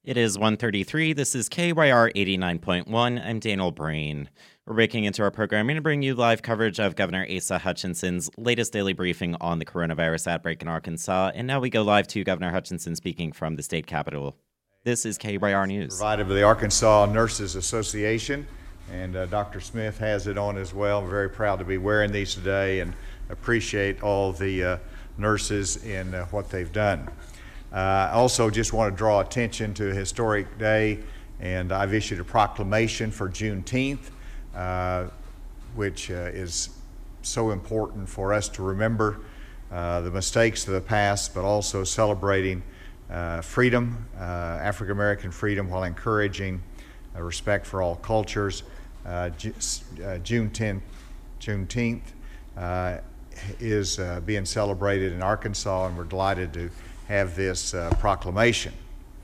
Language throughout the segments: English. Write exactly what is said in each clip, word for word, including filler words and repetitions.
It is one thirty-three. This is K Y R eighty-nine point one. I'm Daniel Breen. We're breaking into our programming to bring you live coverage of Governor Asa Hutchinson's latest daily briefing on the coronavirus outbreak in Arkansas. And now we go live to Governor Hutchinson speaking from the state capitol. This is K Y R News. Provided by the Arkansas Nurses Association, and uh, Doctor Smith has it on as well. I'm very proud to be wearing these today and appreciate all the uh, nurses in uh, what they've done. Uh, I also just want to draw attention to a historic day, and I've issued a proclamation for Juneteenth, uh, which uh, is so important for us to remember uh, the mistakes of the past, but also celebrating uh, freedom, uh, African American freedom, while encouraging uh, respect for all cultures. Uh, Ju- uh, Juneteenth, Juneteenth uh, is uh, being celebrated in Arkansas, and we're delighted to have this uh, proclamation.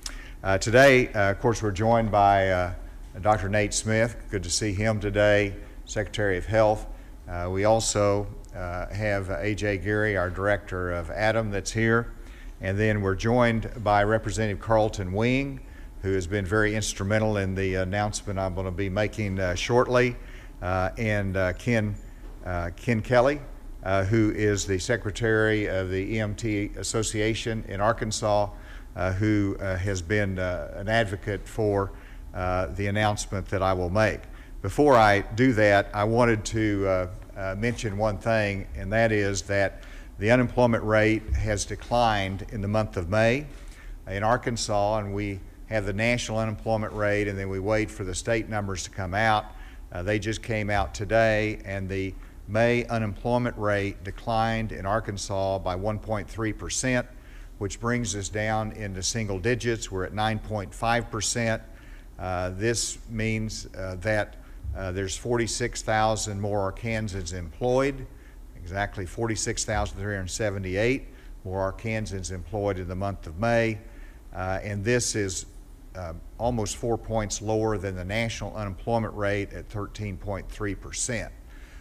Uh, today, uh, of course, we're joined by uh, Doctor Nate Smith. Good to see him today, Secretary of Health. Uh, we also uh, have A J Geary, our Director of A D A M, that's here. And then we're joined by Representative Carlton Wing, who has been very instrumental in the announcement I'm going to be making uh, shortly, uh, and uh, Ken, uh, Ken Kelly, Uh, who is the Secretary of the E M T Association in Arkansas, uh, who uh, has been uh, an advocate for uh, the announcement that I will make. Before I do that, I wanted to uh, uh, mention one thing, and that is that the unemployment rate has declined in the month of May in Arkansas, and we have the national unemployment rate, and then we wait for the state numbers to come out. Uh, they just came out today, and the May unemployment rate declined in Arkansas by one point three percent, which brings us down into single digits. We're at nine point five percent. Uh, this means uh, that uh, there's forty-six thousand more Arkansans employed, exactly forty-six thousand three hundred seventy-eight more Arkansans employed in the month of May. Uh, and this is uh, almost four points lower than the national unemployment rate at thirteen point three percent.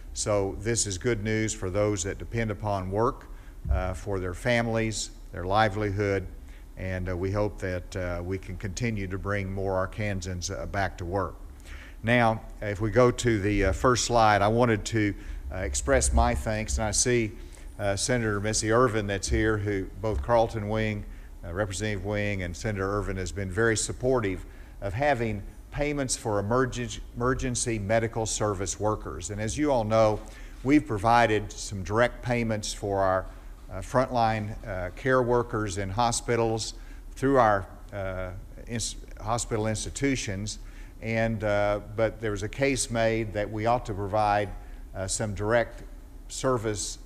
So this is good news for those that depend upon work, uh, for their families, their livelihood, and uh, we hope that uh, we can continue to bring more Arkansans uh, back to work. Now, if we go to the uh, first slide, I wanted to uh, express my thanks, and I see uh, Senator Missy Irvin that's here, who both Carlton Wing, uh, Representative Wing, and Senator Irvin has been very supportive of having payments for emergency, emergency medical service workers. And as you all know, we've provided some direct payments for our uh, frontline uh, care workers in hospitals through our uh, ins- hospital institutions. And uh, but there was a case made that we ought to provide uh, some direct service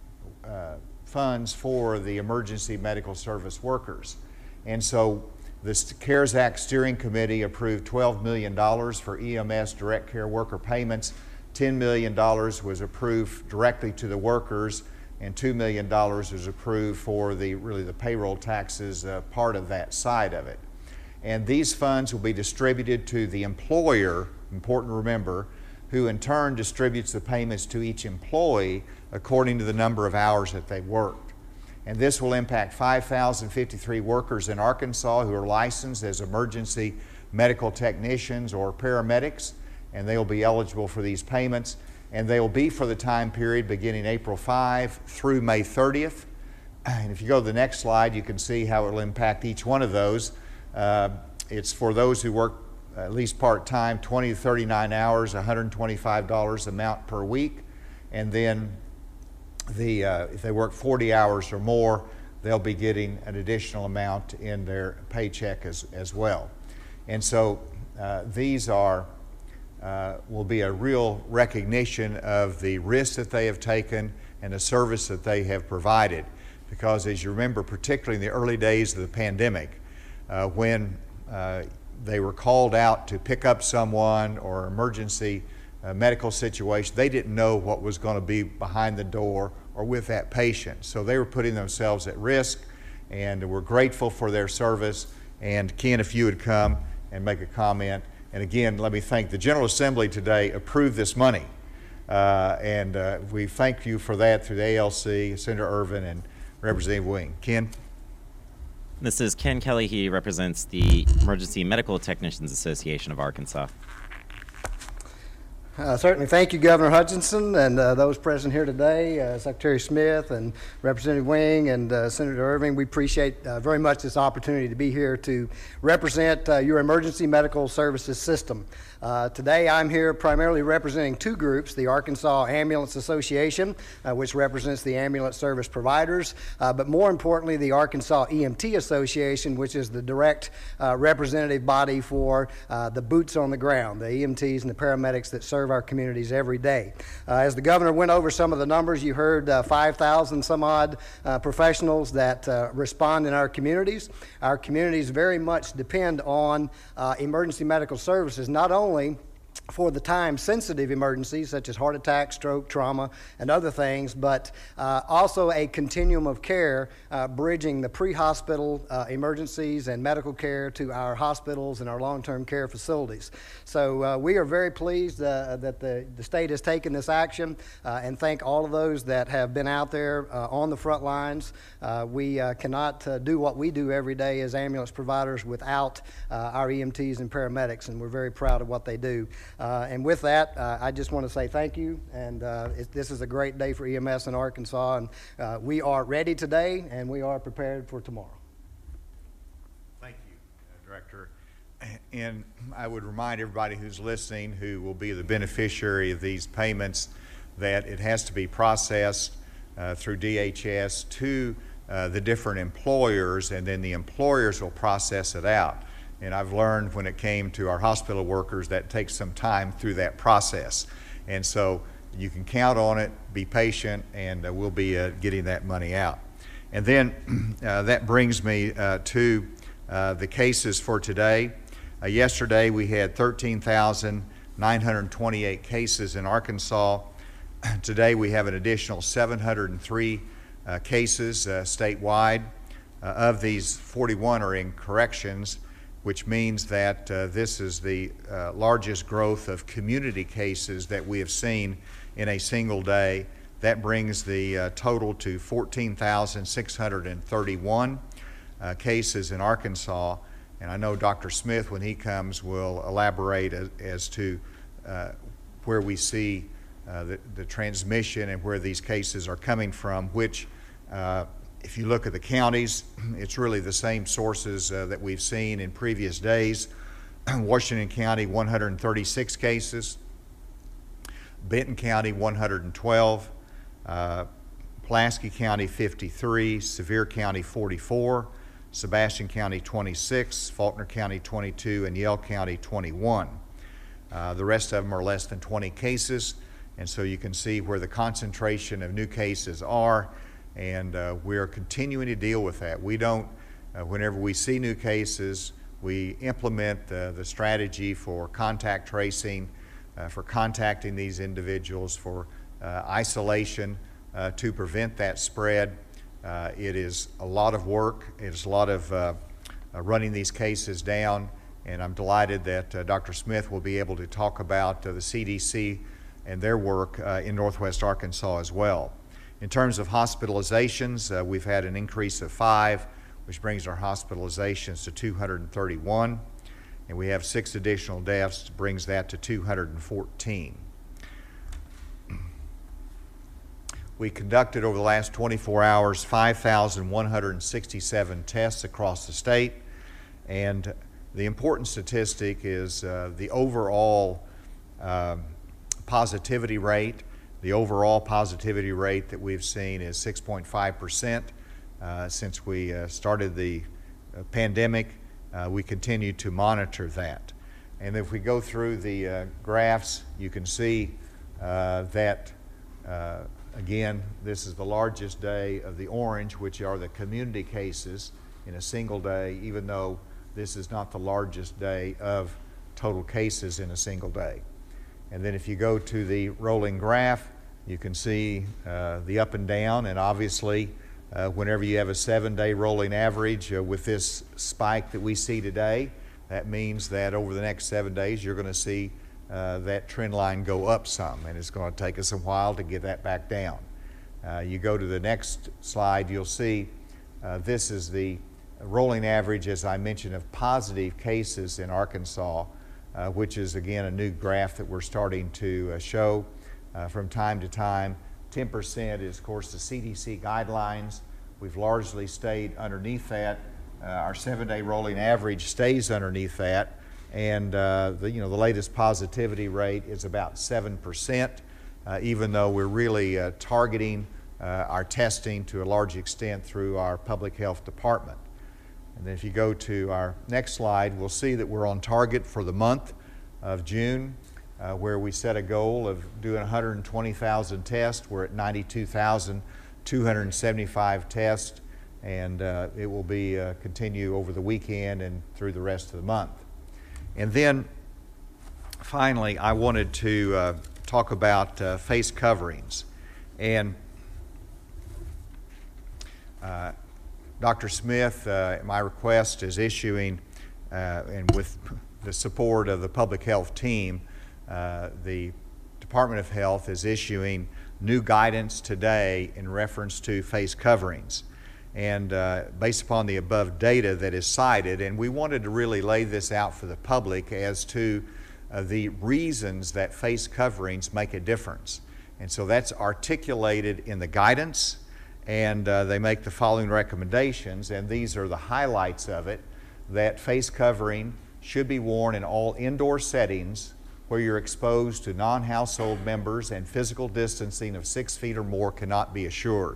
uh, funds for the emergency medical service workers. And so the CARES Act Steering Committee approved twelve million dollars for E M S direct care worker payments. ten million dollars was approved directly to the workers, and two million dollars was approved for the really the payroll taxes uh, part of that side of it. And these funds will be distributed to the employer, important to remember, who in turn distributes the payments to each employee according to the number of hours that they worked. And this will impact five thousand fifty-three workers in Arkansas who are licensed as emergency medical technicians or paramedics, and they will be eligible for these payments. And they will be for the time period beginning April fifth through May thirtieth. And if you go to the next slide, you can see how it will impact each one of those. Uh, it's for those who work at least part-time, twenty to thirty-nine hours, one hundred twenty-five dollars amount per week. And then The, uh, if they work forty hours or more, they'll be getting an additional amount in their paycheck as, as well. And so uh, these are, uh, will be a real recognition of the risks that they have taken and the service that they have provided. Because as you remember, particularly in the early days of the pandemic, uh, when uh, they were called out to pick up someone or emergency Uh, medical situation, they didn't know what was going to be behind the door or with that patient. So they were putting themselves at risk, and we're grateful for their service. And Ken, if you would come and make a comment. And again, let me thank the General Assembly today approved this money. Uh, and uh, we thank you for that through the A L C, Senator Irvin, and Representative Wing. Ken? This is Ken Kelly. He represents the Emergency Medical Technicians Association of Arkansas. Uh, certainly, thank you, Governor Hutchinson, and uh, those present here today, uh, Secretary Smith and Representative Wing and uh, Senator Irving. We appreciate uh, very much this opportunity to be here to represent uh, your emergency medical services system. Uh, today, I'm here primarily representing two groups, the Arkansas Ambulance Association, uh, which represents the ambulance service providers, uh, but more importantly, the Arkansas E M T Association, which is the direct uh, representative body for uh, the boots on the ground, the E M Ts and the paramedics that serve our communities every day. Uh, as the governor went over some of the numbers, you heard uh, five thousand some odd uh, professionals that uh, respond in our communities. Our communities very much depend on uh, emergency medical services, not only for the time-sensitive emergencies such as heart attack, stroke, trauma, and other things, but uh, also a continuum of care uh, bridging the pre-hospital uh, emergencies and medical care to our hospitals and our long-term care facilities. So uh, we are very pleased uh, that the, the state has taken this action uh, and thank all of those that have been out there uh, on the front lines. Uh, we uh, cannot uh, do what we do every day as ambulance providers without uh, our E M Ts and paramedics, and we're very proud of what they do. Uh, and with that, uh, I just want to say thank you, and uh, it, this is a great day for E M S in Arkansas, and uh, we are ready today, and we are prepared for tomorrow. Thank you, uh, Director. And I would remind everybody who's listening, who will be the beneficiary of these payments, that it has to be processed uh, through D H S to uh, the different employers, and then the employers will process it out. And I've learned when it came to our hospital workers that takes some time through that process. And so you can count on it, be patient, and uh, we'll be uh, getting that money out. And then uh, that brings me uh, to uh, the cases for today. Uh, yesterday we had thirteen thousand nine hundred twenty-eight cases in Arkansas. Today we have an additional seven hundred three uh, cases uh, statewide. Uh, of these, forty-one are in corrections, which means that uh, this is the uh, largest growth of community cases that we have seen in a single day. That brings the uh, total to fourteen thousand six hundred thirty-one uh, cases in Arkansas. And I know Doctor Smith, when he comes, will elaborate as, as to uh, where we see uh, the, the transmission and where these cases are coming from, which uh, if you look at the counties, it's really the same sources uh, that we've seen in previous days. Washington County, one hundred thirty-six cases. Benton County, one hundred twelve. Uh, Pulaski County, fifty-three. Sevier County, forty-four. Sebastian County, twenty-six. Faulkner County, twenty-two. And Yell County, twenty-one. Uh, the rest of them are less than twenty cases. And so you can see where the concentration of new cases are. And uh, we are continuing to deal with that. We don't, uh, whenever we see new cases, we implement uh, the strategy for contact tracing, uh, for contacting these individuals, for uh, isolation uh, to prevent that spread. Uh, it is a lot of work. It's a lot of uh, uh, running these cases down, and I'm delighted that uh, Doctor Smith will be able to talk about uh, the C D C and their work uh, in Northwest Arkansas as well. In terms of hospitalizations, uh, we've had an increase of five, which brings our hospitalizations to two hundred thirty-one, and we have six additional deaths, brings that to two hundred fourteen. We conducted over the last twenty-four hours five thousand one hundred sixty-seven tests across the state, and the important statistic is uh, the overall uh, positivity rate. The overall positivity rate that we've seen is six point five percent. Uh, since we uh, started the uh, pandemic, uh, we continue to monitor that. And if we go through the uh, graphs, you can see uh, that, uh, again, this is the largest day of the orange, which are the community cases in a single day, even though this is not the largest day of total cases in a single day. And then if you go to the rolling graph, you can see uh, the up and down, and obviously uh, whenever you have a seven-day rolling average uh, with this spike that we see today, that means that over the next seven days you're going to see uh, that trend line go up some, and it's going to take us a while to get that back down. Uh, you go to the next slide, you'll see uh, this is the rolling average, as I mentioned, of positive cases in Arkansas, uh, which is again a new graph that we're starting to uh, show uh, from time to time. ten percent is, of course, the C D C guidelines. We've largely stayed underneath that. Uh, our seven-day rolling average stays underneath that, and uh, the, you know, the latest positivity rate is about seven percent, uh, even though we're really uh, targeting uh, our testing to a large extent through our public health department. And then if you go to our next slide, we'll see that we're on target for the month of June, uh, where we set a goal of doing one hundred twenty thousand tests. We're at ninety-two thousand two hundred seventy-five tests, and uh, it will be uh, continue over the weekend and through the rest of the month. And then finally, I wanted to uh, talk about uh, face coverings. And uh, Doctor Smith, uh, at my request, is issuing, uh, and with the support of the public health team, uh, the Department of Health is issuing new guidance today in reference to face coverings. And uh, based upon the above data that is cited, and we wanted to really lay this out for the public as to uh, the reasons that face coverings make a difference. And so that's articulated in the guidance, and uh, they make the following recommendations, and these are the highlights of it: that face covering should be worn in all indoor settings where you're exposed to non-household members and physical distancing of six feet or more cannot be assured.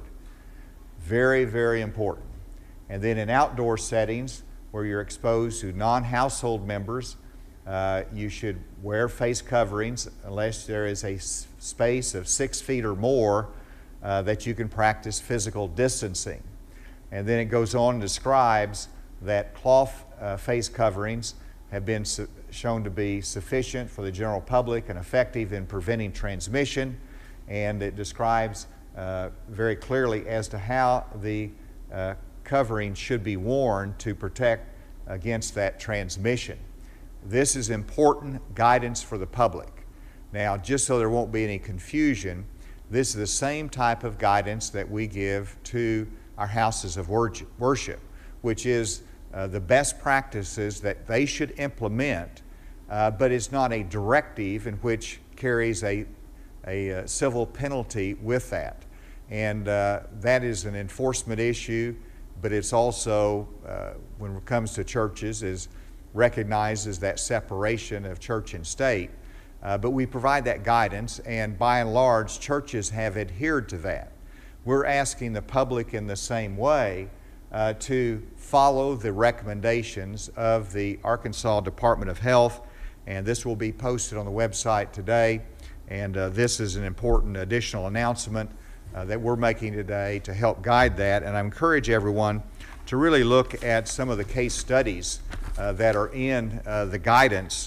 Very, very important. And then in outdoor settings where you're exposed to non-household members, uh, you should wear face coverings unless there is a s- space of six feet or more uh, that you can practice physical distancing. And then it goes on and describes that cloth uh, face coverings have been su- shown to be sufficient for the general public and effective in preventing transmission, and it describes uh, very clearly as to how the uh, covering should be worn to protect against that transmission. This is important guidance for the public. Now, just so there won't be any confusion, this is the same type of guidance that we give to our houses of worship, which is Uh, the best practices that they should implement, uh, but it's not a directive in which carries a, a uh, civil penalty with that. And uh, that is an enforcement issue, but it's also, uh, when it comes to churches, is recognizes that separation of church and state. Uh, but we provide that guidance, and by and large, churches have adhered to that. We're asking the public in the same way Uh, to follow the recommendations of the Arkansas Department of Health, and this will be posted on the website today. And uh, this is an important additional announcement uh, that we're making today to help guide that. And I encourage everyone to really look at some of the case studies uh, that are in uh, the guidance,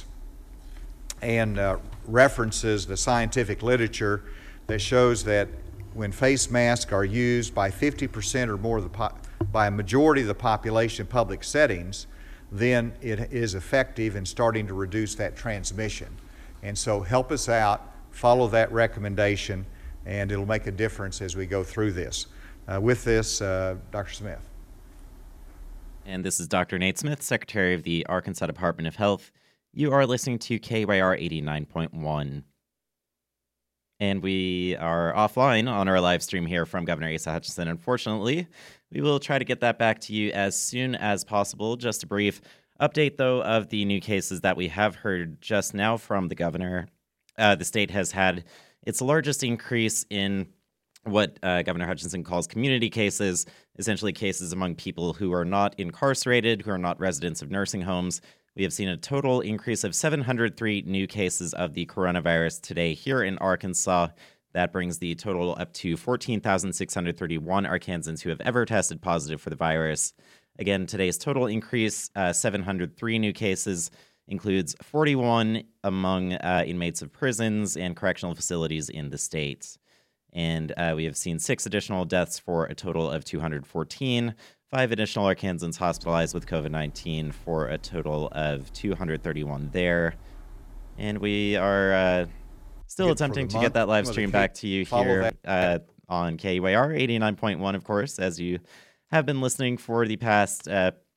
and uh, references the scientific literature that shows that when face masks are used by fifty percent or more of the po- by a majority of the population in public settings, then it is effective in starting to reduce that transmission. And so help us out, follow that recommendation, and it'll make a difference as we go through this. Uh, with this, uh, Doctor Smith. And this is Doctor Nate Smith, Secretary of the Arkansas Department of Health. You are listening to K Y R eighty-nine point one. And we are offline on our live stream here from Governor Asa Hutchinson. Unfortunately, we will try to get that back to you as soon as possible. Just a brief update, though, of the new cases that we have heard just now from the governor. Uh, the state has had its largest increase in what uh, Governor Hutchinson calls community cases, essentially cases among people who are not incarcerated, who are not residents of nursing homes. We have seen a total increase of seven hundred three new cases of the coronavirus today here in Arkansas. That brings the total up to fourteen thousand six hundred thirty-one Arkansans who have ever tested positive for the virus. Again, today's total increase, uh, seven hundred three new cases, includes forty-one among uh, inmates of prisons and correctional facilities in the state. And uh, we have seen six additional deaths for a total of two hundred fourteen. Five additional Arkansans hospitalized with COVID nineteen for a total of two hundred thirty-one there. And we are uh, still Good attempting to month. get that live Well, stream keep- back to you follow here that. uh, on K Y R eighty-nine point one, of course, as you have been listening for the past uh,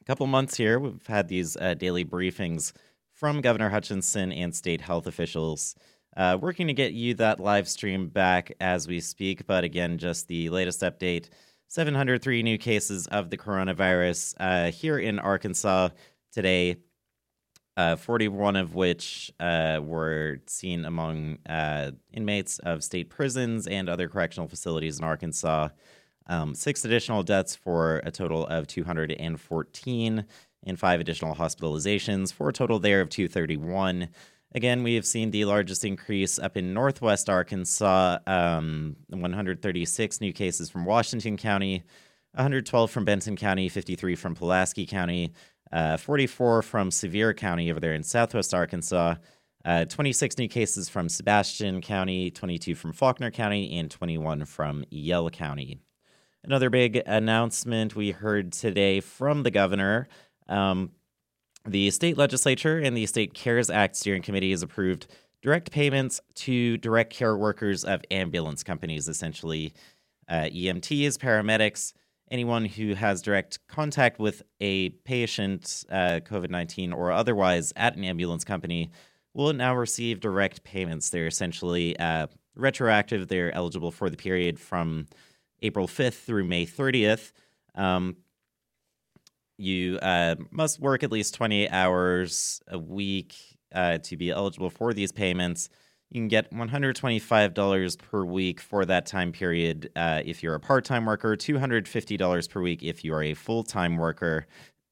couple months here, we've had these uh, daily briefings from Governor Hutchinson and state health officials, uh, working to get you that live stream back as we speak. But again, just the latest update, seven hundred three new cases of the coronavirus uh, here in Arkansas today, uh, forty-one of which uh, were seen among uh, inmates of state prisons and other correctional facilities in Arkansas. Um, six additional deaths for a total of two hundred fourteen, and five additional hospitalizations for a total there of two hundred thirty-one. Again, we have seen the largest increase up in northwest Arkansas, um, one hundred thirty-six new cases from Washington County, one hundred twelve from Benton County, fifty-three from Pulaski County, uh, forty-four from Sevier County over there in southwest Arkansas, uh, twenty-six new cases from Sebastian County, twenty-two from Faulkner County, and twenty-one from Yell County. Another big announcement we heard today from the governor. Um, the state legislature and the State CARES Act Steering Committee has approved direct payments to direct care workers of ambulance companies, essentially uh, E M Ts, paramedics, anyone who has direct contact with a patient, uh, COVID nineteen or otherwise, at an ambulance company will now receive direct payments. They're essentially uh, retroactive. They're eligible for the period from April fifth through May thirtieth. Um, you uh, must work at least twenty-eight hours a week uh, to be eligible for these payments. You can get one hundred twenty-five dollars per week for that time period uh, if you're a part-time worker, two hundred fifty dollars per week if you are a full-time worker.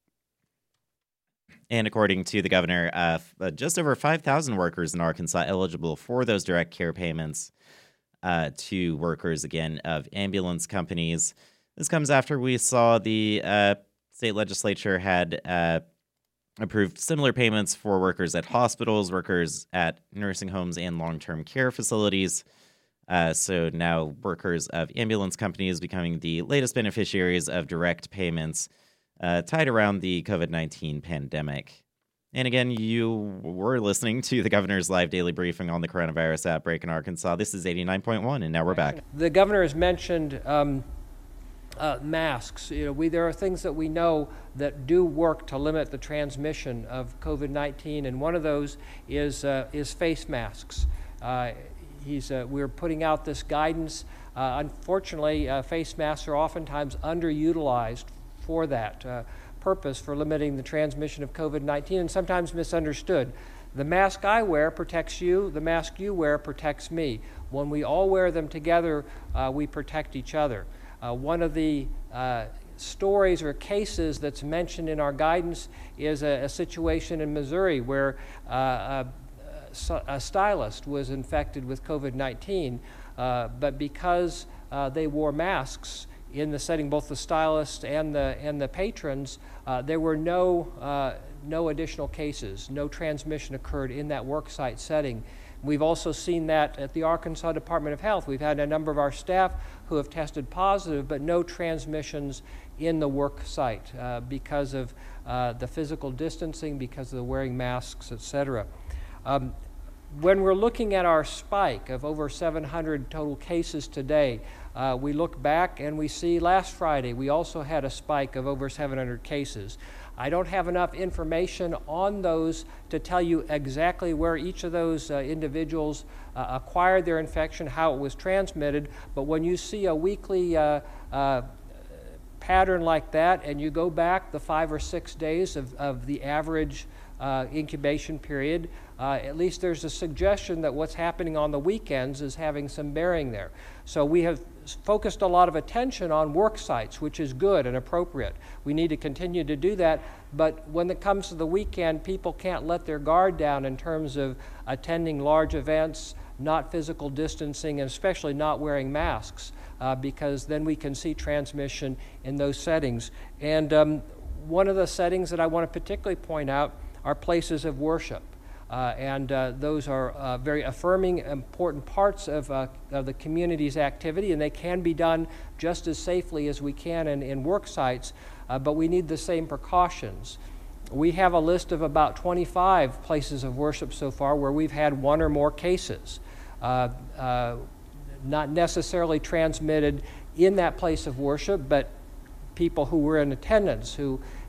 And according to the governor, uh, just over five thousand workers in Arkansas eligible for those direct care payments Uh, to workers, again, of ambulance companies. This comes after we saw the uh, state legislature had uh, approved similar payments for workers at hospitals, workers at nursing homes, and long-term care facilities. Uh, so now workers of ambulance companies becoming the latest beneficiaries of direct payments uh, tied around the COVID nineteen pandemic. And again, you were listening to the governor's live daily briefing on the coronavirus outbreak in Arkansas. This is eighty-nine point one, and now we're back. The governor has mentioned um, uh, masks. You know, we there are things that we know that do work to limit the transmission of COVID nineteen, and one of those is uh, is face masks. Uh, he's uh, we're putting out this guidance. Uh, unfortunately, uh, face masks are oftentimes underutilized for that Uh, purpose, for limiting the transmission of COVID nineteen, and sometimes misunderstood. The mask I wear protects you, the mask you wear protects me. When we all wear them together, uh, we protect each other. Uh, one of the uh, stories or cases that's mentioned in our guidance is a, a situation in Missouri where uh, a, a stylist was infected with COVID nineteen, uh, but because uh, they wore masks in the setting, both the stylists and the and the patrons, uh, there were no uh, no additional cases. No transmission occurred in that worksite setting. We've also seen that at the Arkansas Department of Health. We've had a number of our staff who have tested positive, but no transmissions in the work site uh, because of uh, the physical distancing, because of the wearing masks, et cetera. Um, when we're looking at our spike of over seven hundred total cases today, Uh, we look back and we see last Friday we also had a spike of over seven hundred cases. I don't have enough information on those to tell you exactly where each of those uh, individuals uh, acquired their infection, how it was transmitted, but when you see a weekly uh, uh, pattern like that and you go back the five or six days of, of the average uh, incubation period, uh, at least there's a suggestion that what's happening on the weekends is having some bearing there. So we have focused a lot of attention on work sites, which is good and appropriate. We need to continue to do that, but when it comes to the weekend, people can't let their guard down in terms of attending large events, not physical distancing, and especially not wearing masks, uh, because then we can see transmission in those settings. And um, one of the settings that I want to particularly point out are places of worship. Uh, and uh, those are uh, very affirming, important parts of, uh, of the community's activity, and they can be done just as safely as we can in, in work sites, uh, but we need the same precautions. We have a list of about twenty-five places of worship so far where we've had one or more cases, uh, uh, not necessarily transmitted in that place of worship, but people who were in attendance who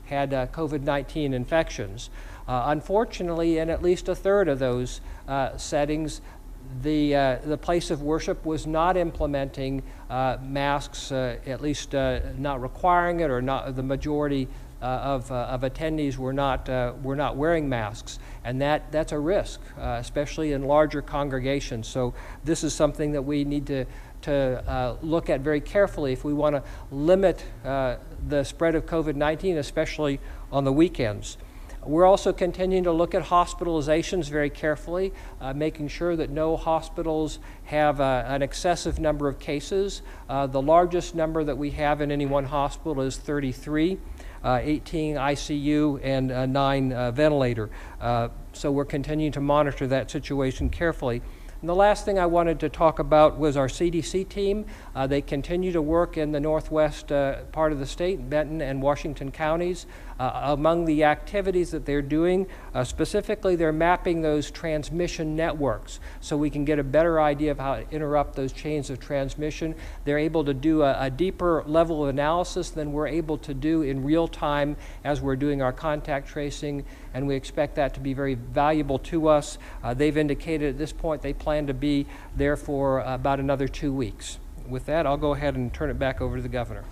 had uh, COVID nineteen infections. Uh, unfortunately, in at least a third of those uh, settings, the, uh, the place of worship was not implementing uh, masks, uh, at least uh, not requiring it, or not the majority uh, of, uh, of attendees were not, uh, were not wearing masks. And that, that's a risk, uh, especially in larger congregations. So this is something that we need to, to uh, look at very carefully if we want to limit uh, the spread of COVID nineteen, especially on the weekends. We're also continuing to look at hospitalizations very carefully, uh, making sure that no hospitals have uh, an excessive number of cases. Uh, the largest number that we have in any one hospital is thirty-three, uh, eighteen I C U and uh, nine uh, ventilator. Uh, so we're continuing to monitor that situation carefully. And the last thing I wanted to talk about was our C D C team. Uh, they continue to work in the northwest uh, part of the state, Benton and Washington counties. Uh, among the activities that they're doing, uh, specifically they're mapping those transmission networks so we can get a better idea of how to interrupt those chains of transmission. They're able to do a, a deeper level of analysis than we're able to do in real time as we're doing our contact tracing, and we expect that to be very valuable to us. Uh, they've indicated at this point they plan to be there for uh, about another two weeks. With that, I'll go ahead and turn it back over to the governor.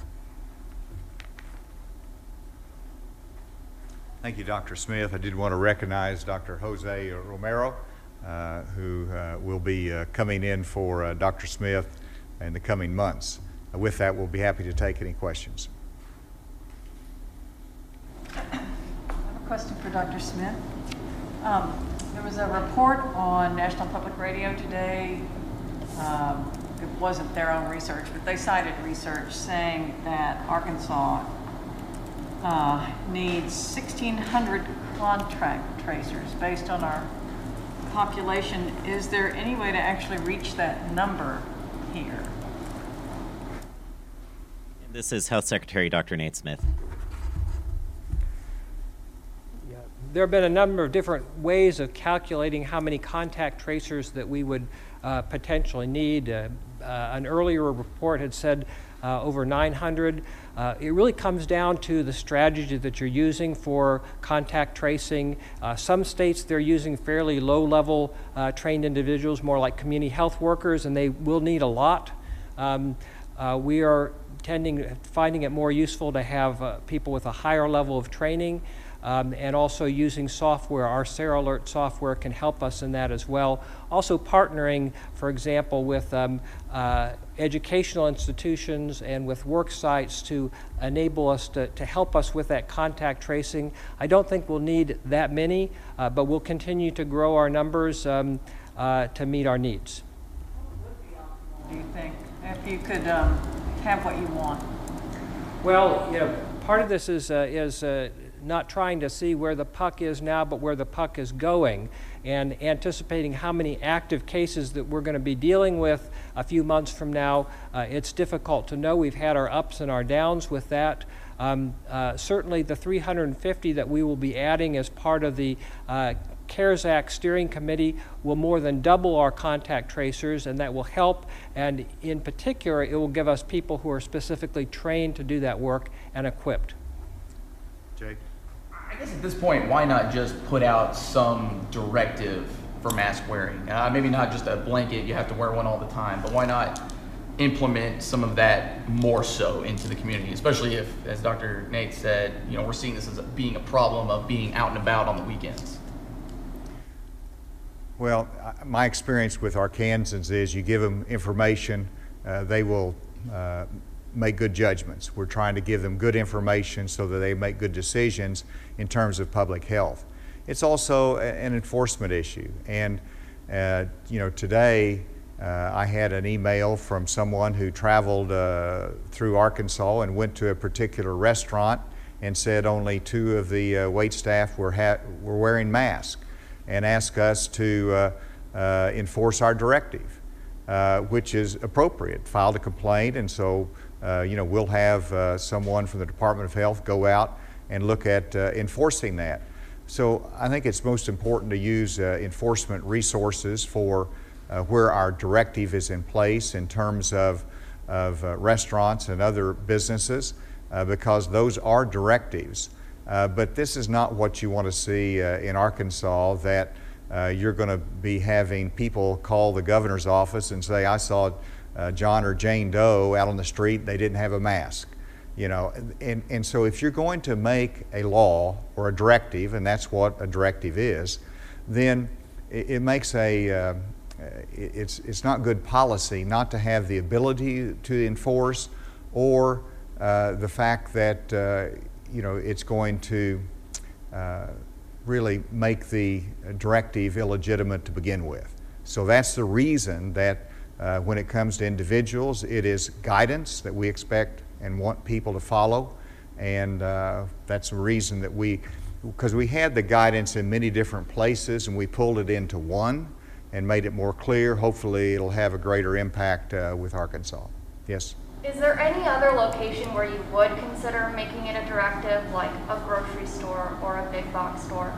Thank you, Doctor Smith. I did want to recognize Doctor Jose Romero, uh, who uh, will be uh, coming in for uh, Doctor Smith in the coming months. Uh, with that, we'll be happy to take any questions. I have a question for Doctor Smith. Um, there was a report on National Public Radio today. Um, it wasn't their own research, but they cited research saying that Arkansas Uh, needs sixteen hundred contact tracers based on our population. Is there any way to actually reach that number here? This is Health Secretary Doctor Nate Smith. Yeah. There have been a number of different ways of calculating how many contact tracers that we would uh, potentially need. Uh, uh, an earlier report had said uh, over nine hundred. Uh, it really comes down to the strategy that you're using for contact tracing. Uh, some states, they're using fairly low-level uh, trained individuals, more like community health workers, and they will need a lot. Um, uh, we are tending, finding it more useful to have uh, people with a higher level of training, um, and also using software. Our SarahAlert software can help us in that as well. Also partnering, for example, with um, uh, educational institutions and with work sites to enable us to, to help us with that contact tracing. I don't think we'll need that many, uh, but we'll continue to grow our numbers um, uh, to meet our needs. Do you think, if you could um, have what you want? Well, you know, part of this is, uh, is uh, not trying to see where the puck is now, but where the puck is going, and anticipating how many active cases that we're going to be dealing with a few months from now. Uh, it's difficult to know. We've had our ups and our downs with that. Um, uh, certainly the three hundred fifty that we will be adding as part of the uh, CARES Act steering committee will more than double our contact tracers, and that will help, and in particular it will give us people who are specifically trained to do that work and equipped. Jake? I guess at this point, why not just put out some directive for mask wearing? Uh, maybe not just a blanket, you have to wear one all the time, but why not implement some of that more so into the community, especially if, as Doctor Nate said, you know, we're seeing this as a, being a problem of being out and about on the weekends. Well, my experience with Arkansans is you give them information, uh, they will uh, make good judgments. We're trying to give them good information so that they make good decisions in terms of public health. It's also an enforcement issue. And, uh, you know, today uh, I had an email from someone who traveled uh, through Arkansas and went to a particular restaurant and said only two of the uh, wait staff were, ha were wearing masks, and asked us to uh, uh, enforce our directive, uh, which is appropriate. Filed a complaint, and so uh, you know, we'll have uh, someone from the Department of Health go out and look at uh, enforcing that. So I think it's most important to use uh, enforcement resources for uh, where our directive is in place in terms of, of uh, restaurants and other businesses, uh, because those are directives. Uh, but this is not what you want to see uh, in Arkansas, that uh, you're going to be having people call the governor's office and say, I saw uh, John or Jane Doe out on the street, they didn't have a mask. You know, and, and so if you're going to make a law or a directive, and that's what a directive is, then it, it makes a, uh, it's, it's not good policy not to have the ability to enforce, or uh, the fact that, uh, you know, it's going to uh, really make the directive illegitimate to begin with. So that's the reason that uh, when it comes to individuals, it is guidance that we expect and want people to follow, and uh, that's the reason that we, because we had the guidance in many different places and we pulled it into one and made it more clear. Hopefully it'll have a greater impact uh, with Arkansas. Yes? Is there any other location where you would consider making it a directive, like a grocery store or a big box store?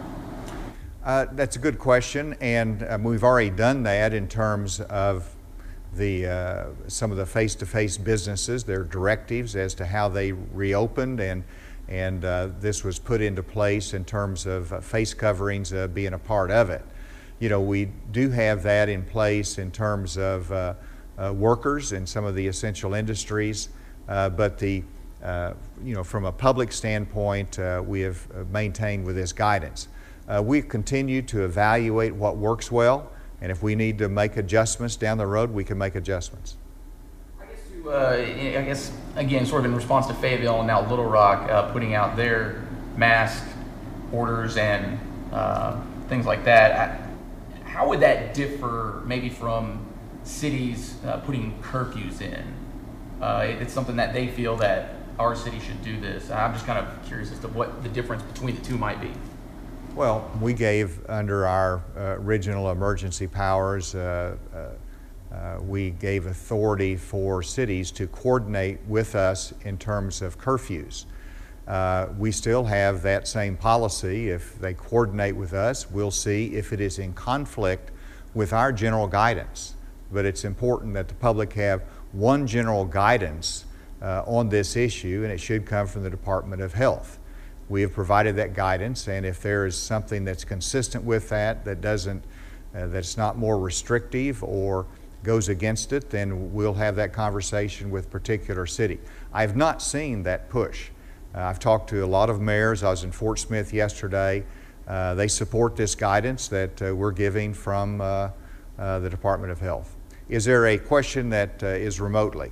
Uh, that's a good question, and um, we've already done that in terms of the uh, some of the face-to-face businesses, their directives as to how they reopened, and and uh, this was put into place in terms of uh, face coverings uh, being a part of it. You know, we do have that in place in terms of uh, uh, workers in some of the essential industries, uh, but the uh, you know, from a public standpoint, uh, we have maintained with this guidance. Uh, we continue to evaluate what works well. And if we need to make adjustments down the road, we can make adjustments. I guess, to, uh, I guess again, sort of in response to Fayetteville and now Little Rock uh, putting out their mask orders and uh, things like that, I, how would that differ maybe from cities uh, putting curfews in? Uh, it, it's something that they feel that our city should do this. I'm just kind of curious as to what the difference between the two might be. Well, we gave, under our uh, original emergency powers, uh, uh, uh, we gave authority for cities to coordinate with us in terms of curfews. Uh, we still have that same policy. If they coordinate with us, we'll see if it is in conflict with our general guidance. But it's important that the public have one general guidance uh, on this issue, and it should come from the Department of Health. We have provided that guidance, and if there is something that's consistent with that, that doesn't, uh, that's not more restrictive or goes against it, then we'll have that conversation with particular city. I have not seen that push. Uh, I've talked to a lot of mayors. I was in Fort Smith yesterday. Uh, they support this guidance that uh, we're giving from uh, uh, the Department of Health. Is there a question that uh, is remotely?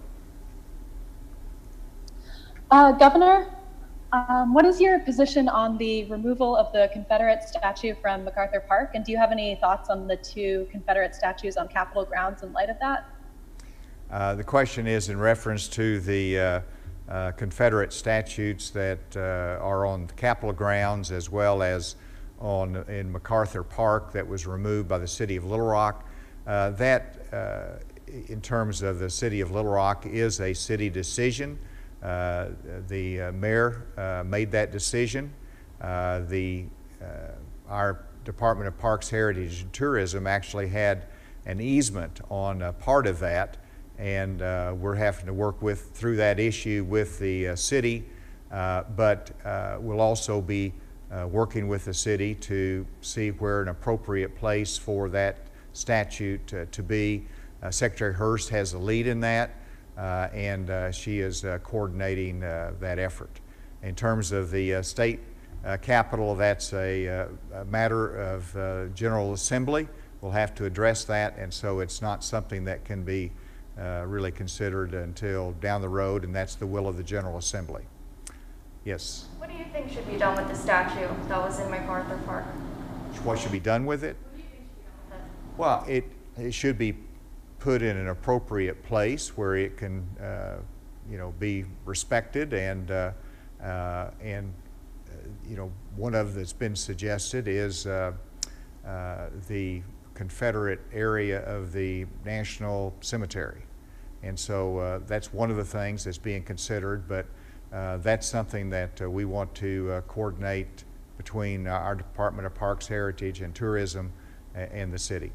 Uh, Governor, Um, what is your position on the removal of the Confederate statue from MacArthur Park? And do you have any thoughts on the two Confederate statues on Capitol grounds in light of that? Uh, the question is in reference to the uh, uh, Confederate statues that uh, are on the Capitol grounds, as well as on in MacArthur Park, that was removed by the City of Little Rock. Uh, that, uh, in terms of the City of Little Rock, is a city decision. Uh, the uh, mayor uh, made that decision. Uh, the, uh, our Department of Parks, Heritage, and Tourism actually had an easement on a part of that, and uh, we're having to work with through that issue with the uh, city, uh, but uh, we'll also be uh, working with the city to see where an appropriate place for that statute uh, to be. Uh, Secretary Hurst has a lead in that. Uh, and uh, she is uh, coordinating uh, that effort. In terms of the uh, state uh, capitol, that's a, uh, a matter of uh, General Assembly. We'll have to address that, and so it's not something that can be uh, really considered until down the road, and that's the will of the General Assembly. Yes? What do you think should be done with the statue that was in MacArthur Park? What should be done with it? What do you think should be done with it? Well, it, it should be put in an appropriate place where it can, uh, you know, be respected, and uh, uh, and uh, you know, one of that's been suggested is uh, uh, the Confederate area of the National Cemetery, and so uh, that's one of the things that's being considered. But uh, that's something that uh, we want to uh, coordinate between our Department of Parks, Heritage, and Tourism and the city.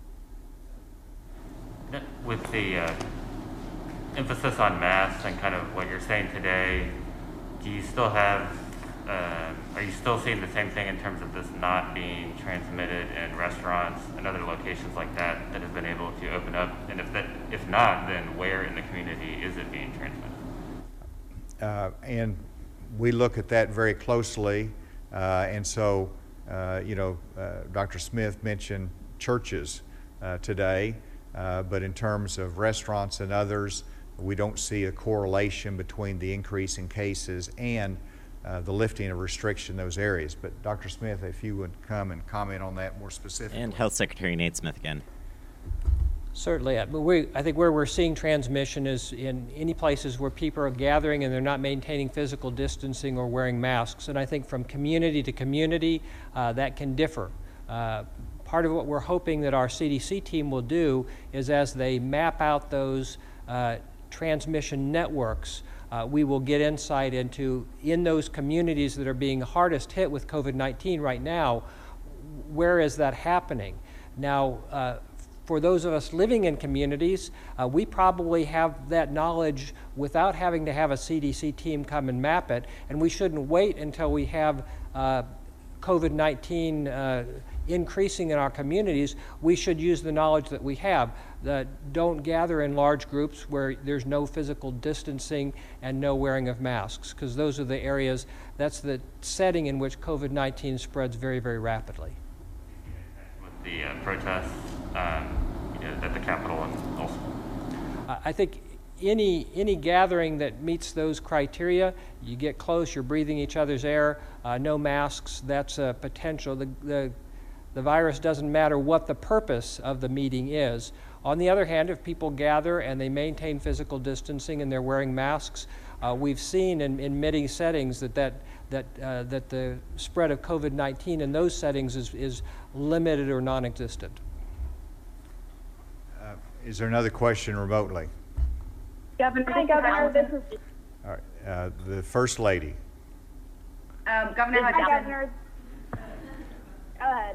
With the uh, emphasis on masks and kind of what you're saying today, do you still have uh, uh, are you still seeing the same thing in terms of this not being transmitted in restaurants and other locations like that that have been able to open up? And if that, if not, then where in the community is it being transmitted? Uh, and we look at that very closely, uh, and so, uh, you know, uh, Doctor Smith mentioned churches uh, today, uh, but in terms of restaurants and others, we don't see a correlation between the increase in cases and uh, the lifting of restriction in those areas. But Doctor Smith, if you would come and comment on that more specifically. And Health Secretary Nate Smith again. Certainly, uh, but we, I think where we're seeing transmission is in any places where people are gathering and they're not maintaining physical distancing or wearing masks. And I think from community to community, uh, that can differ. Uh, part of what we're hoping that our C D C team will do is as they map out those uh, transmission networks, uh, we will get insight into, in those communities that are being hardest hit with COVID nineteen right now, where is that happening? Now, uh, for those of us living in communities, uh, we probably have that knowledge without having to have a C D C team come and map it, and we shouldn't wait until we have uh, COVID nineteen uh, increasing in our communities. We should use the knowledge that we have. That don't gather in large groups where there's no physical distancing and no wearing of masks, because those are the areas, that's the setting in which COVID nineteen spreads very, very rapidly. With the uh, protests um, you know, at the Capitol and also? Uh, I think any any gathering that meets those criteria, you get close, you're breathing each other's air, uh, no masks, that's a potential. The, the, the virus doesn't matter what the purpose of the meeting is. On the other hand, if people gather and they maintain physical distancing and they're wearing masks, uh, we've seen in, in many settings that that, that, uh, that the spread of COVID nineteen in those settings is, is limited or non-existent. Uh, is there another question remotely? Governor, Hi, Governor. This is All right, uh, the First Lady. um, Governor Hutchinson. Hi, Governor. Go ahead.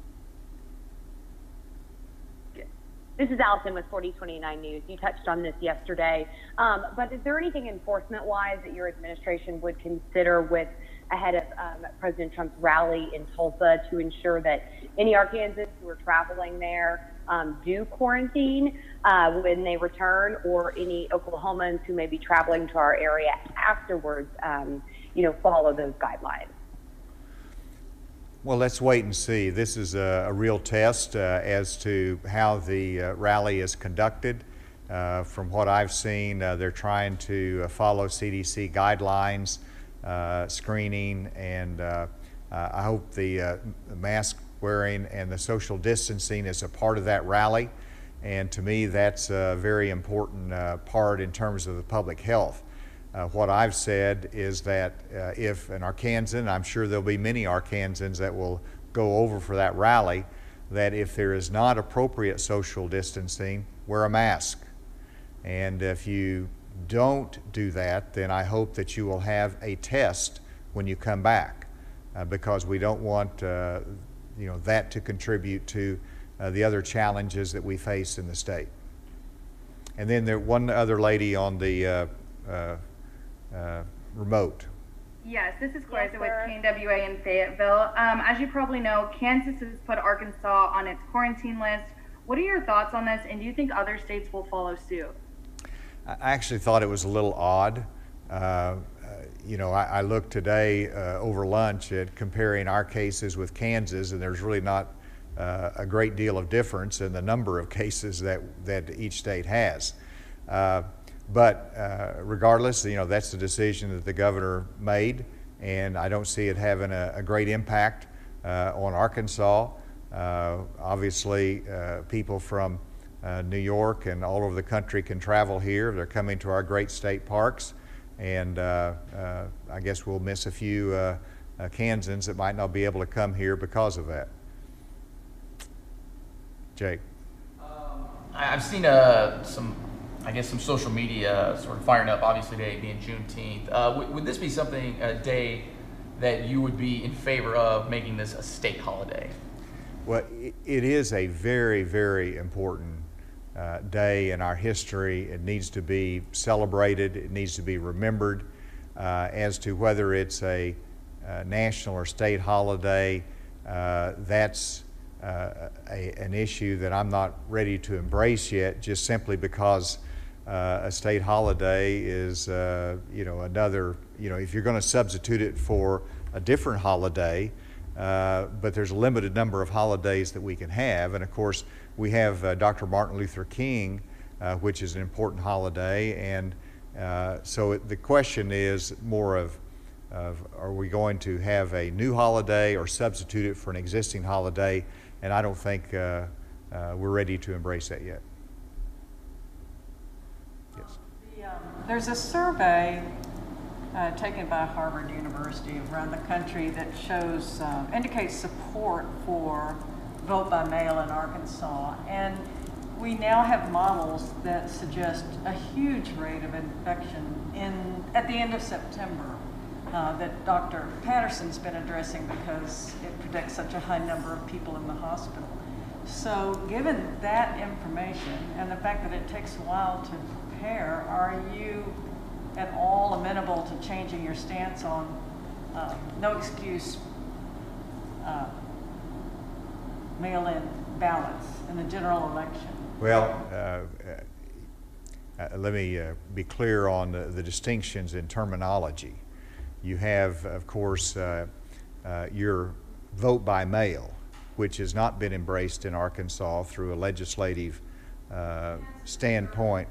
This is Allison with forty twenty-nine News. You touched on this yesterday, um, but is there anything enforcement-wise that your administration would consider with ahead of um, President Trump's rally in Tulsa to ensure that any Arkansans who are traveling there um, do quarantine uh, when they return, or any Oklahomans who may be traveling to our area afterwards, um, you know, follow those guidelines? Well, let's wait and see. This is a, a real test uh, as to how the uh, rally is conducted. Uh, from what I've seen, uh, they're trying to uh, follow C D C guidelines, uh, screening, and uh, uh, I hope the uh, mask wearing and the social distancing is a part of that rally. And to me, that's a very important uh, part in terms of the public health. Uh, what I've said is that uh, if an Arkansan, I'm sure there'll be many Arkansans that will go over for that rally, that if there is not appropriate social distancing, wear a mask. And if you don't do that, then I hope that you will have a test when you come back, uh, because we don't want uh, you know, that to contribute to uh, the other challenges that we face in the state. And then there one other lady on the uh, uh, Uh, remote. Yes, this is Clarissa yes, with K N W A in Fayetteville. Um, as you probably know, Kansas has put Arkansas on its quarantine list. What are your thoughts on this, and do you think other states will follow suit? I actually thought it was a little odd. Uh, uh, you know, I, I looked today uh, over lunch at comparing our cases with Kansas, and there's really not uh, a great deal of difference in the number of cases that, that each state has. Uh, But uh, regardless, you know, that's the decision that the governor made, and I don't see it having a, a great impact uh, on Arkansas. Uh, obviously, uh, people from uh, New York and all over the country can travel here. They're coming to our great state parks, and uh, uh, I guess we'll miss a few uh, uh, Kansans that might not be able to come here because of that. Jake. Um, I've seen uh, some I guess some social media sort of firing up, obviously today being Juneteenth. Uh, would, would this be something, a day that you would be in favor of making this a state holiday? Well, it is a very, very important uh, day in our history. It needs to be celebrated. It needs to be remembered. Uh, as to whether it's a, uh, national or state holiday, uh, that's uh, a, an issue that I'm not ready to embrace yet, just simply because uh, a state holiday is, uh, you know, another, you know, if you're going to substitute it for a different holiday, uh, but there's a limited number of holidays that we can have. And of course, we have uh, Doctor Martin Luther King, uh, which is an important holiday. And uh, so it, the question is more of, of, are we going to have a new holiday or substitute it for an existing holiday? And I don't think uh, uh, we're ready to embrace that yet. Yes. The, um, there's a survey uh, taken by Harvard University around the country that shows, um, indicates support for vote by mail in Arkansas. And we now have models that suggest a huge rate of infection in, at the end of September. Uh, that Doctor Patterson's been addressing because it predicts such a high number of people in the hospital. So given that information and the fact that it takes a while to prepare, are you at all amenable to changing your stance on uh, no excuse uh, mail-in ballots in the general election? Well, uh, uh, let me uh, be clear on the, the distinctions in terminology. You have, of course, uh, uh, your vote by mail, which has not been embraced in Arkansas through a legislative uh, standpoint.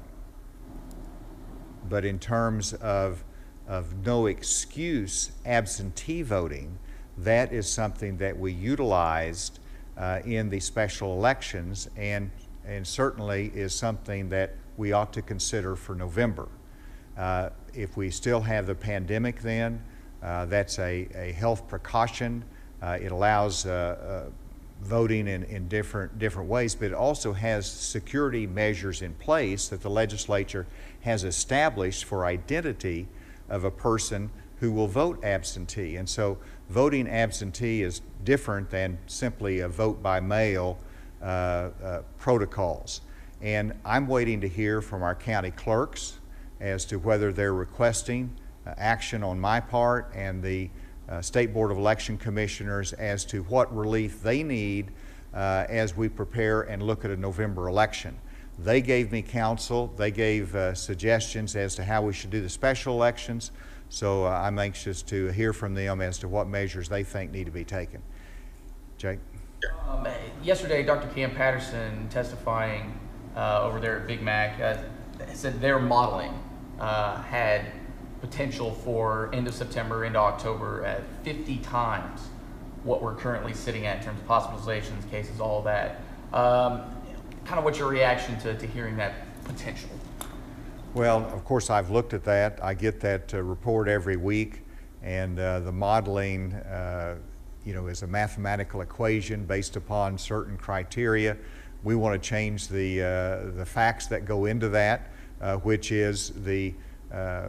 But in terms of, of no excuse absentee voting, that is something that we utilized uh, in the special elections, and, and certainly is something that we ought to consider for November. Uh, if we still have the pandemic then, uh, that's a, a health precaution. Uh, it allows uh, uh, voting in, in different, different ways, but it also has security measures in place that the legislature has established for identity of a person who will vote absentee. And so voting absentee is different than simply a vote by mail uh, uh, protocols. And I'm waiting to hear from our county clerks as to whether they're requesting uh, action on my part and the uh, State Board of Election Commissioners as to what relief they need uh, as we prepare and look at a November election. They gave me counsel, they gave uh, suggestions as to how we should do the special elections, so uh, I'm anxious to hear from them as to what measures they think need to be taken. Jake? Um, yesterday, Doctor Cam Patterson testifying uh, over there at Big Mac uh, said their modeling uh, had potential for end of September into October at fifty times what we're currently sitting at in terms of hospitalizations, cases, all of that. Um, kind of what's your reaction to, to hearing that potential? Well, of course, I've looked at that. I get that uh, report every week, and uh, the modeling, uh, you know, is a mathematical equation based upon certain criteria. We want to change the uh, the facts that go into that, uh, which is the uh, uh,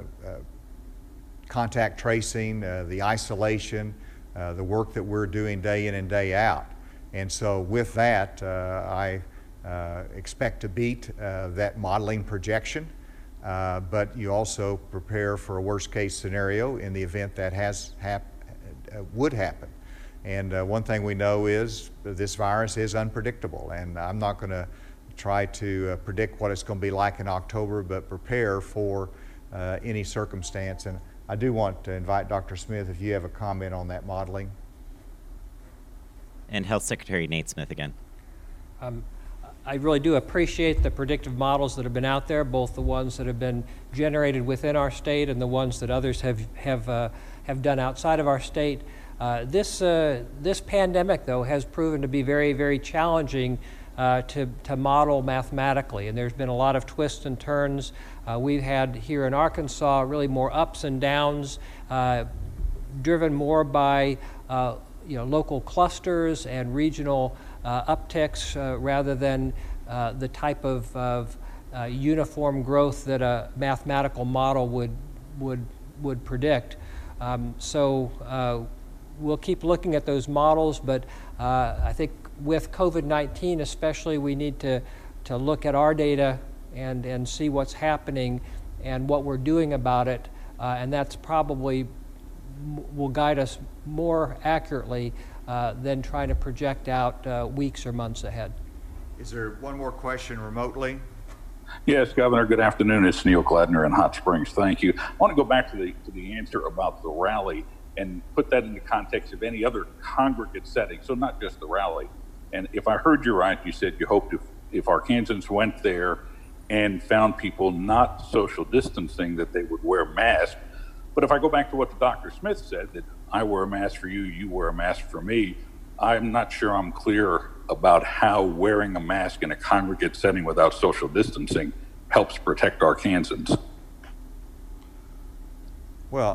contact tracing, uh, the isolation, uh, the work that we're doing day in and day out. And so, with that, uh, I uh, expect to beat uh, that modeling projection. Uh, but you also prepare for a worst-case scenario in the event that has hap uh, would happen. And uh, one thing we know is this virus is unpredictable, and I'm not going to try to uh, predict what it's going to be like in October, but prepare for uh, any circumstance. And I do want to invite Doctor Smith if you have a comment on that modeling. And Health Secretary Nate Smith again. Um, I really do appreciate the predictive models that have been out there, both the ones that have been generated within our state and the ones that others have have uh, have done outside of our state. Uh, this uh, this pandemic, though, has proven to be very, very challenging uh, to to model mathematically, and there's been a lot of twists and turns. Uh, we've had here in Arkansas really more ups and downs, uh, driven more by uh, you know local clusters and regional Uh, upticks uh, rather than uh, the type of, of uh, uniform growth that a mathematical model would would would predict. Um, so uh, we'll keep looking at those models, but uh, I think with COVID nineteen especially, we need to to look at our data and and see what's happening and what we're doing about it, uh, and that's probably m- will guide us more accurately uh, than trying to project out uh, weeks or months ahead. Is there one more question remotely? Yes, Governor, good afternoon. It's Neil Gladner in Hot Springs. Thank you. I want to go back to the to the answer about the rally and put that in the context of any other congregate setting, so not just the rally. And if I heard you right, you said you hoped if, if Arkansans went there and found people not social distancing that they would wear masks. But if I go back to what the Doctor Smith said, that I wear a mask for you, you wear a mask for me, I'm not sure I'm clear about how wearing a mask in a congregate setting without social distancing helps protect Arkansans. Well,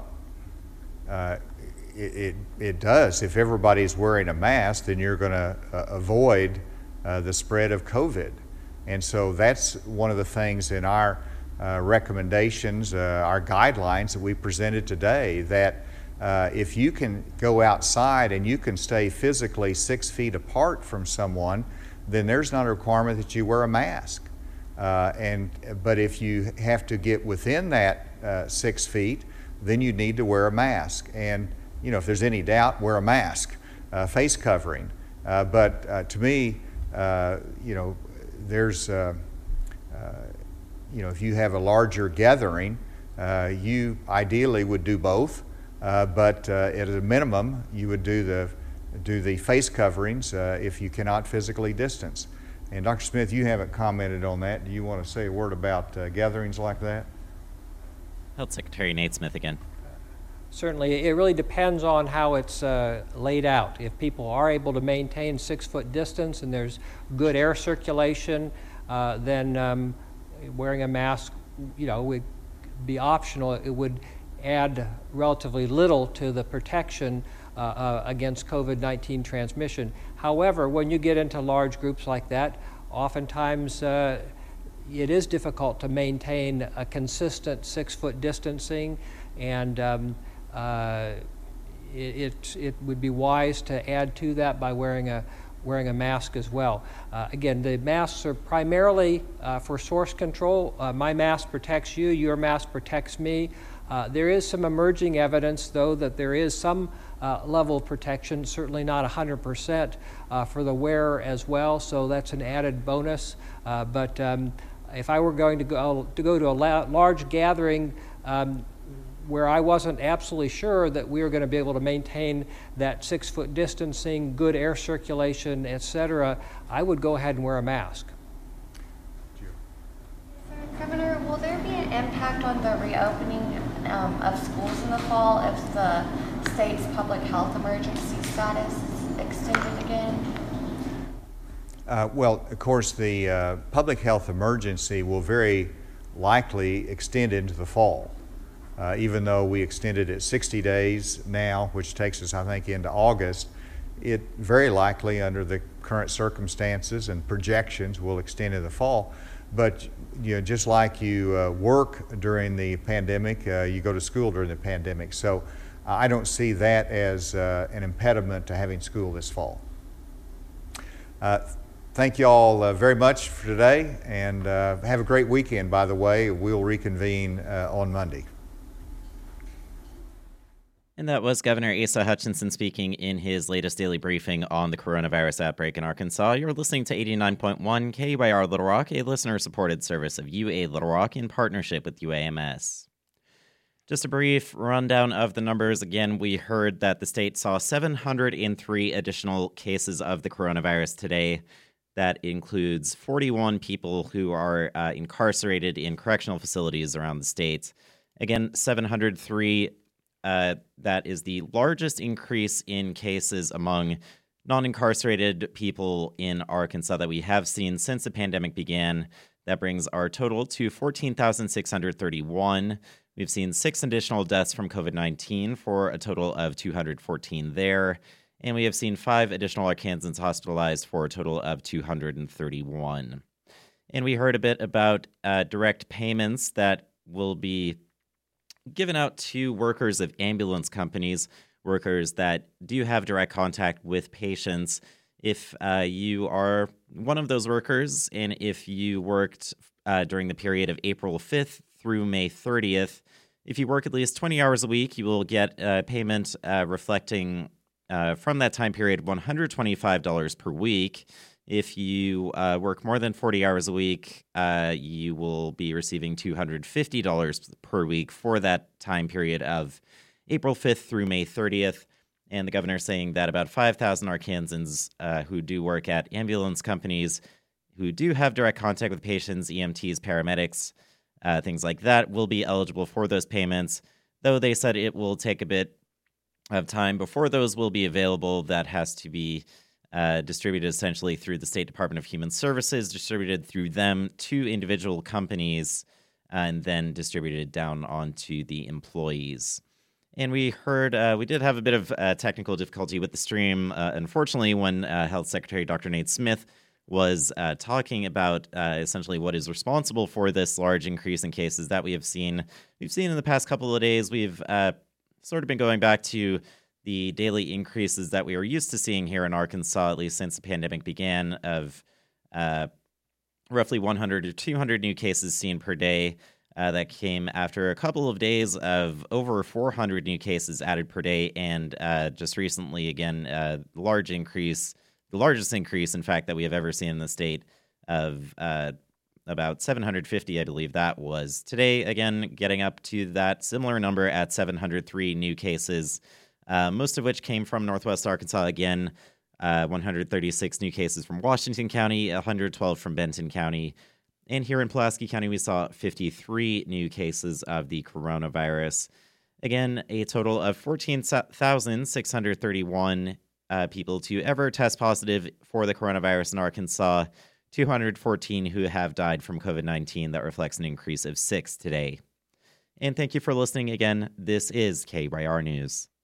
uh, it, it, it does. If everybody's wearing a mask, then you're going to uh, avoid uh, the spread of COVID. And so that's one of the things in our uh, recommendations, uh, our guidelines that we presented today, that uh, if you can go outside and you can stay physically six feet apart from someone, then there's not a requirement that you wear a mask. Uh, and but if you have to get within that uh, six feet, then you need to wear a mask. And you know, if there's any doubt, wear a mask, uh, face covering. Uh, but uh, to me, uh, you know, there's, uh, uh, you know, if you have a larger gathering, uh, you ideally would do both. Uh, but uh, at a minimum, you would do the do the face coverings uh, if you cannot physically distance. And Doctor Smith, you haven't commented on that. Do you want to say a word about uh, gatherings like that? Health Secretary Nate Smith again. Certainly, it really depends on how it's uh, laid out. If people are able to maintain six-foot distance and there's good air circulation, uh, then um, wearing a mask, you know, would be optional. It would add relatively little to the protection uh, uh, against COVID nineteen transmission. However, when you get into large groups like that, oftentimes uh, it is difficult to maintain a consistent six-foot distancing, and um, uh, it, it, it would be wise to add to that by wearing a wearing a mask as well. Uh, again, the masks are primarily uh, for source control. Uh, my mask protects you, your mask protects me. Uh, there is some emerging evidence, though, that there is some uh, level of protection, certainly not one hundred percent uh, for the wearer as well, so that's an added bonus. Uh, but um, if I were going to go to, go to a la- large gathering um, where I wasn't absolutely sure that we were going to be able to maintain that six-foot distancing, good air circulation, et cetera, I would go ahead and wear a mask. Governor, will there be an impact on the reopening um, of schools in the fall if the state's public health emergency status is extended again? Uh, well, of course, the uh, public health emergency will very likely extend into the fall, uh, even though we extended it sixty days now, which takes us, I think, into August. It very likely, under the current circumstances and projections, will extend in the fall. But you know, just like you uh, work during the pandemic, uh, you go to school during the pandemic. So uh, I don't see that as uh, an impediment to having school this fall. Uh, thank you all uh, very much for today, and uh, have a great weekend, by the way. We'll reconvene uh, on Monday. And that was Governor Asa Hutchinson speaking in his latest daily briefing on the coronavirus outbreak in Arkansas. You're listening to eighty-nine point one K U A R Little Rock, a listener-supported service of U A Little Rock in partnership with U A M S. Just a brief rundown of the numbers. Again, we heard that the state saw seven hundred three additional cases of the coronavirus today. That includes forty-one people who are uh, incarcerated in correctional facilities around the state. Again, seven hundred three Uh, that is the largest increase in cases among non-incarcerated people in Arkansas that we have seen since the pandemic began. That brings our total to fourteen thousand six hundred thirty-one. We've seen six additional deaths from COVID nineteen for a total of two hundred fourteen there. And we have seen five additional Arkansans hospitalized for a total of two hundred thirty-one. And we heard a bit about uh, direct payments that will be given out to workers of ambulance companies, workers that do have direct contact with patients. If uh, you are one of those workers, and if you worked uh, during the period of April fifth through May thirtieth, If you work at least twenty hours a week, you will get a payment uh, reflecting uh, from that time period one hundred twenty-five dollars per week. If you uh, work more than forty hours a week, uh, you will be receiving two hundred fifty dollars per week for that time period of April fifth through May thirtieth. And the governor saying that about five thousand Arkansans uh, who do work at ambulance companies, who do have direct contact with patients, E M Ts, paramedics, uh, things like that, will be eligible for those payments, though they said it will take a bit of time before those will be available. That has to be uh, distributed essentially through the State Department of Human Services, distributed through them to individual companies, and then distributed down onto the employees. And we heard, uh, we did have a bit of uh, technical difficulty with the stream, uh, unfortunately, when uh, Health Secretary Doctor Nate Smith was uh, talking about uh, essentially what is responsible for this large increase in cases that we have seen. We've seen in the past couple of days, we've uh, sort of been going back to the daily increases that we are used to seeing here in Arkansas, at least since the pandemic began, of uh, roughly one hundred to two hundred new cases seen per day. Uh, that came after a couple of days of over four hundred new cases added per day, and uh, just recently, again, a large increase, the largest increase, in fact, that we have ever seen in the state of uh, about seven hundred fifty, I believe that was. Today, again, getting up to that similar number at seven hundred three new cases, uh, most of which came from Northwest Arkansas. Again, uh, one hundred thirty-six new cases from Washington County, one hundred twelve from Benton County. And here in Pulaski County, we saw fifty-three new cases of the coronavirus. Again, a total of fourteen thousand six hundred thirty-one uh, people to ever test positive for the coronavirus in Arkansas, two hundred fourteen who have died from COVID nineteen. That reflects an increase of six today. And thank you for listening again. This is K Y R News.